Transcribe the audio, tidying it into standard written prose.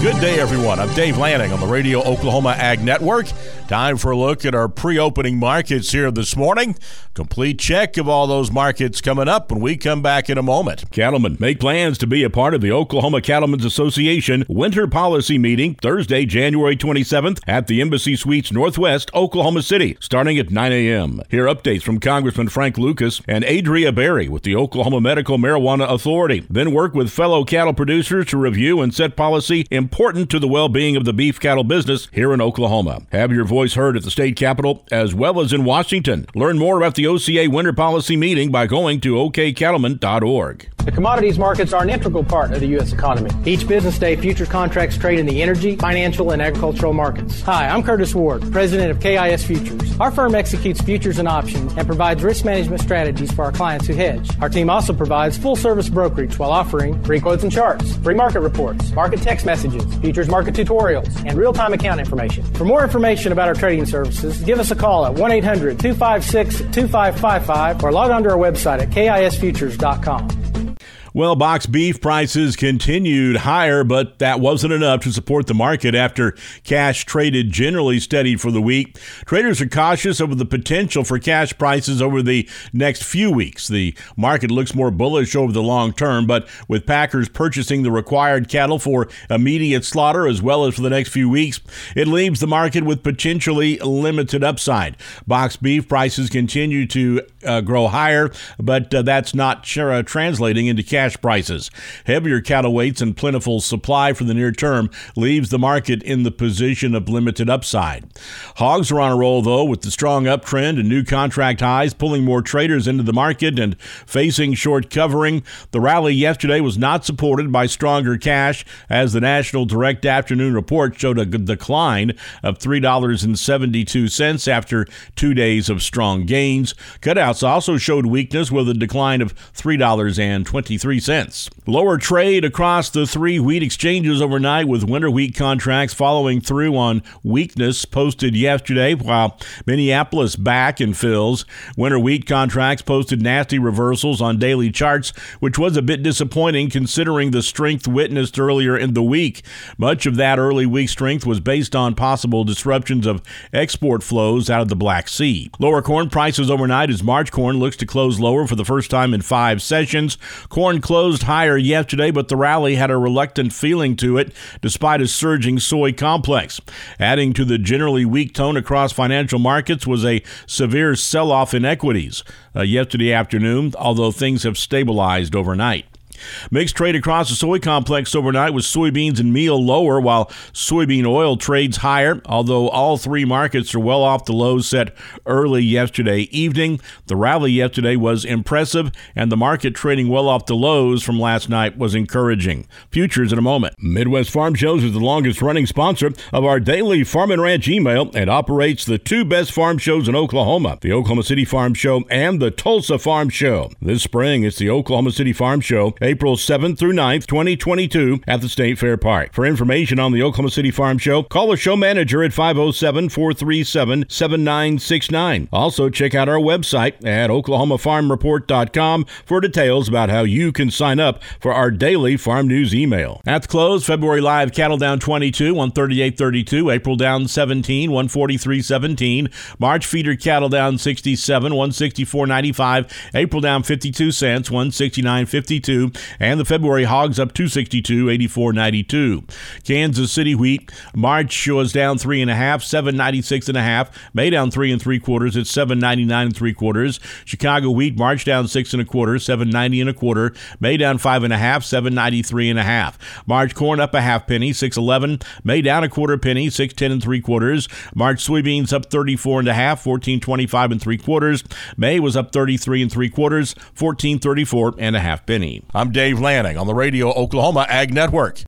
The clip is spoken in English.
Good day, everyone. I'm Dave Lanning on the Radio Oklahoma Ag Network. Time for a look at our pre-opening markets here this morning. Complete check of all those markets coming up when we come back in a moment. Cattlemen make plans to be a part of the Oklahoma Cattlemen's Association Winter Policy Meeting Thursday, January 27th at the Embassy Suites Northwest, Oklahoma City, starting at 9 a.m. Hear updates from Congressman Frank Lucas and Adria Berry with the Oklahoma Medical Marijuana Authority. Then work with fellow cattle producers to review and set policy important to the well-being of the beef cattle business here in Oklahoma. Have your voice heard at the state capitol as well as in Washington. Learn more about the OCA Winter Policy Meeting by going to okcattlemen.org. The commodities markets are an integral part of the U.S. economy. Each business day, futures contracts trade in the energy, financial, and agricultural markets. Hi, I'm Curtis Ward, president of KIS Futures. Our firm executes futures and options and provides risk management strategies for our clients who hedge. Our team also provides full-service brokerage while offering free quotes and charts, free market reports, market text messages, futures market tutorials, and real-time account information. For more information about our trading services, give us a call at 1-800-256-2555 or log on to our website at kisfutures.com. Well, box beef prices continued higher, but that wasn't enough to support the market after cash traded generally steady for the week. Traders are cautious over the potential for cash prices over the next few weeks. The market looks more bullish over the long term, but with packers purchasing the required cattle for immediate slaughter as well as for the next few weeks, it leaves the market with potentially limited upside. Box beef prices continue to grow higher, but that's not translating into cash prices. Heavier cattle weights and plentiful supply for the near term leaves the market in the position of limited upside. Hogs are on a roll, though, with the strong uptrend and new contract highs pulling more traders into the market and facing short covering. The rally yesterday was not supported by stronger cash as the National Direct Afternoon Report showed a decline of $3.72 after 2 days of strong gains. Cutouts also showed weakness with a decline of $3.23. Lower trade across the three wheat exchanges overnight, with winter wheat contracts following through on weakness posted yesterday, while Minneapolis back in fills. Winter wheat contracts posted nasty reversals on daily charts, which was a bit disappointing considering the strength witnessed earlier in the week. Much of that early week strength was based on possible disruptions of export flows out of the Black Sea. Lower corn prices overnight as March corn looks to close lower for the first time in 5 sessions. Corn closed higher yesterday, but the rally had a reluctant feeling to it despite a surging soy complex. Adding to the generally weak tone across financial markets was a severe sell-off in equities yesterday afternoon, although things have stabilized overnight. Mixed trade across the soy complex overnight with soybeans and meal lower while soybean oil trades higher, although all three markets are well off the lows set early yesterday evening. The rally yesterday was impressive, and the market trading well off the lows from last night was encouraging. Futures in a moment. Midwest Farm Shows is the longest running sponsor of our daily Farm and Ranch email and operates the 2 best farm shows in Oklahoma, the Oklahoma City Farm Show and the Tulsa Farm Show. This spring, it's the Oklahoma City Farm Show, April 7th through 9th, 2022 at the State Fair Park. For information on the Oklahoma City Farm Show, call the show manager at 507-437-7969. Also, check out our website at oklahomafarmreport.com for details about how you can sign up for our daily farm news email. At the close, February live cattle down 22, 138.32. April down 17, 143.17. March feeder cattle down 67, 164.95. April down 52 cents, 169.52. And the February hogs up 262, 84.92. Kansas City wheat, March was down 3.5, 796.5. May down 3 3/4 at 799 3/4. Chicago wheat, March down 6 1/4, 790 1/4. May down 5.5, 793 1/2. March corn up a half penny, 6.11. May down a quarter penny, 610 3/4. March soybeans up 34.5, 1425 3/4. May was up 33 3/4, 1434 1/2 penny. I'm Dave Lanning on the Radio Oklahoma Ag Network.